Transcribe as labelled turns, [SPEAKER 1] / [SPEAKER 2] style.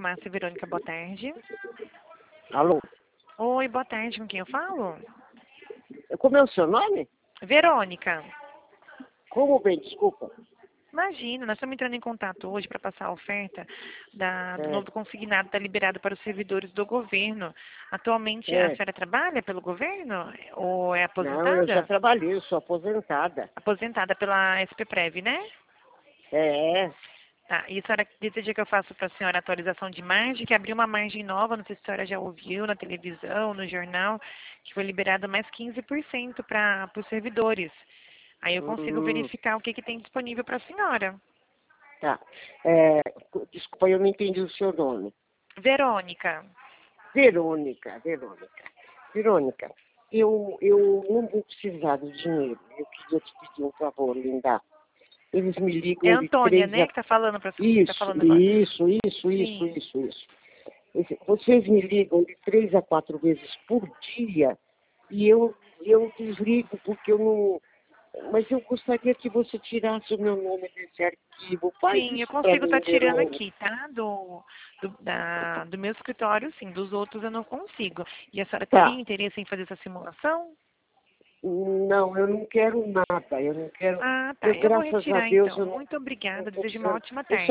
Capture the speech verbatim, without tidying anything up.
[SPEAKER 1] Márcia Verônica, boa tarde.
[SPEAKER 2] Alô?
[SPEAKER 1] Oi, boa tarde, com quem eu falo?
[SPEAKER 2] Como é o seu nome?
[SPEAKER 1] Verônica.
[SPEAKER 2] Como bem, desculpa.
[SPEAKER 1] Imagina, nós estamos entrando em contato hoje para passar a oferta da, do
[SPEAKER 2] É,
[SPEAKER 1] novo consignado que está liberado para os servidores do governo. Atualmente, a
[SPEAKER 2] é.
[SPEAKER 1] senhora trabalha pelo governo ou é
[SPEAKER 2] Não, eu já
[SPEAKER 1] aposentada?
[SPEAKER 2] trabalhei, eu sou aposentada.
[SPEAKER 1] Aposentada pela S P Prev, né?
[SPEAKER 2] É,
[SPEAKER 1] Tá, e a senhora deseja que eu faça para a senhora atualização de margem, que abriu uma margem nova, não sei se a senhora já ouviu na televisão, no jornal, que foi liberado mais quinze por cento para os servidores. Aí eu consigo
[SPEAKER 2] hum,
[SPEAKER 1] verificar o que, que tem disponível para a senhora.
[SPEAKER 2] tá. É, desculpa, eu não entendi o seu nome.
[SPEAKER 1] Verônica.
[SPEAKER 2] Verônica, Verônica. Verônica, eu, eu não vou precisar do dinheiro. Eu queria te pedir um favor, linda. Eles me
[SPEAKER 1] É
[SPEAKER 2] ligam
[SPEAKER 1] a
[SPEAKER 2] de
[SPEAKER 1] Antônia,
[SPEAKER 2] três
[SPEAKER 1] né,
[SPEAKER 2] a...
[SPEAKER 1] que tá falando para que tá
[SPEAKER 2] Isso,
[SPEAKER 1] falando agora.
[SPEAKER 2] isso, isso, isso,
[SPEAKER 1] Sim.
[SPEAKER 2] isso, isso. Esse- Vocês me ligam de três a quatro vezes por dia e eu, eu desligo porque eu não... Mas eu gostaria que você tirasse o meu nome desse arquivo. Faz
[SPEAKER 1] Sim, eu
[SPEAKER 2] isso para
[SPEAKER 1] consigo estar
[SPEAKER 2] mim,
[SPEAKER 1] tirando
[SPEAKER 2] Verônica.
[SPEAKER 1] aqui, tá? Do, do, da, do meu escritório, sim. Dos outros eu não consigo. E a senhora teria
[SPEAKER 2] Tá.
[SPEAKER 1] interesse em fazer essa simulação?
[SPEAKER 2] Não, eu não quero nada. Eu não quero...
[SPEAKER 1] Ah, tá.
[SPEAKER 2] Eu,
[SPEAKER 1] Eu vou
[SPEAKER 2] graças a
[SPEAKER 1] retirar
[SPEAKER 2] Deus,
[SPEAKER 1] então.
[SPEAKER 2] eu não
[SPEAKER 1] Muito obrigada.
[SPEAKER 2] estou
[SPEAKER 1] Desejo uma
[SPEAKER 2] precisando.
[SPEAKER 1] ótima
[SPEAKER 2] Eu só
[SPEAKER 1] tarde.